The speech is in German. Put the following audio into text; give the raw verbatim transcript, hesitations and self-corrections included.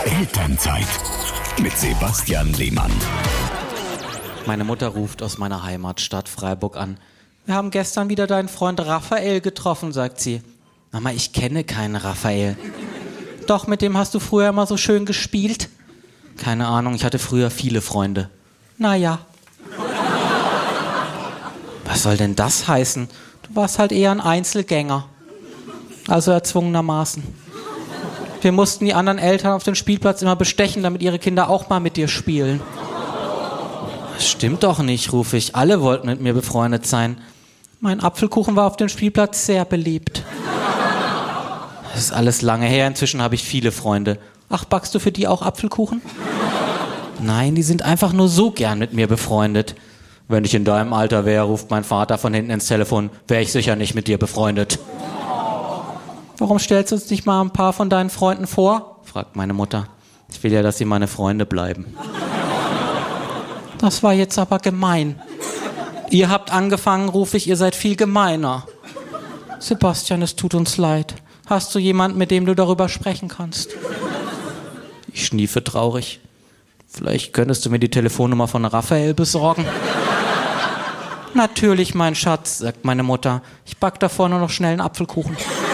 Elternzeit mit Sebastian Lehmann. Meine Mutter ruft aus meiner Heimatstadt Freiburg an. Wir haben gestern wieder deinen Freund Raphael getroffen, sagt sie. Mama, ich kenne keinen Raphael. Doch, mit dem hast du früher immer so schön gespielt? Keine Ahnung, ich hatte früher viele Freunde. Naja. Was soll denn das heißen? Du warst halt eher ein Einzelgänger. Also erzwungenermaßen. Wir mussten die anderen Eltern auf dem Spielplatz immer bestechen, damit ihre Kinder auch mal mit dir spielen. Das stimmt doch nicht, rufe ich. Alle wollten mit mir befreundet sein. Mein Apfelkuchen war auf dem Spielplatz sehr beliebt. Das ist alles lange her, inzwischen habe ich viele Freunde. Ach, backst du für die auch Apfelkuchen? Nein, die sind einfach nur so gern mit mir befreundet. Wenn ich in deinem Alter wäre, ruft mein Vater von hinten ins Telefon, wäre ich sicher nicht mit dir befreundet. Warum stellst du uns nicht mal ein paar von deinen Freunden vor? Fragt meine Mutter. Ich will ja, dass sie meine Freunde bleiben. Das war jetzt aber gemein. Ihr habt angefangen, rufe ich, ihr seid viel gemeiner. Sebastian, es tut uns leid. Hast du jemanden, mit dem du darüber sprechen kannst? Ich schniefe traurig. Vielleicht könntest du mir die Telefonnummer von Raphael besorgen? Natürlich, mein Schatz, sagt meine Mutter. Ich back davor nur noch schnell einen Apfelkuchen.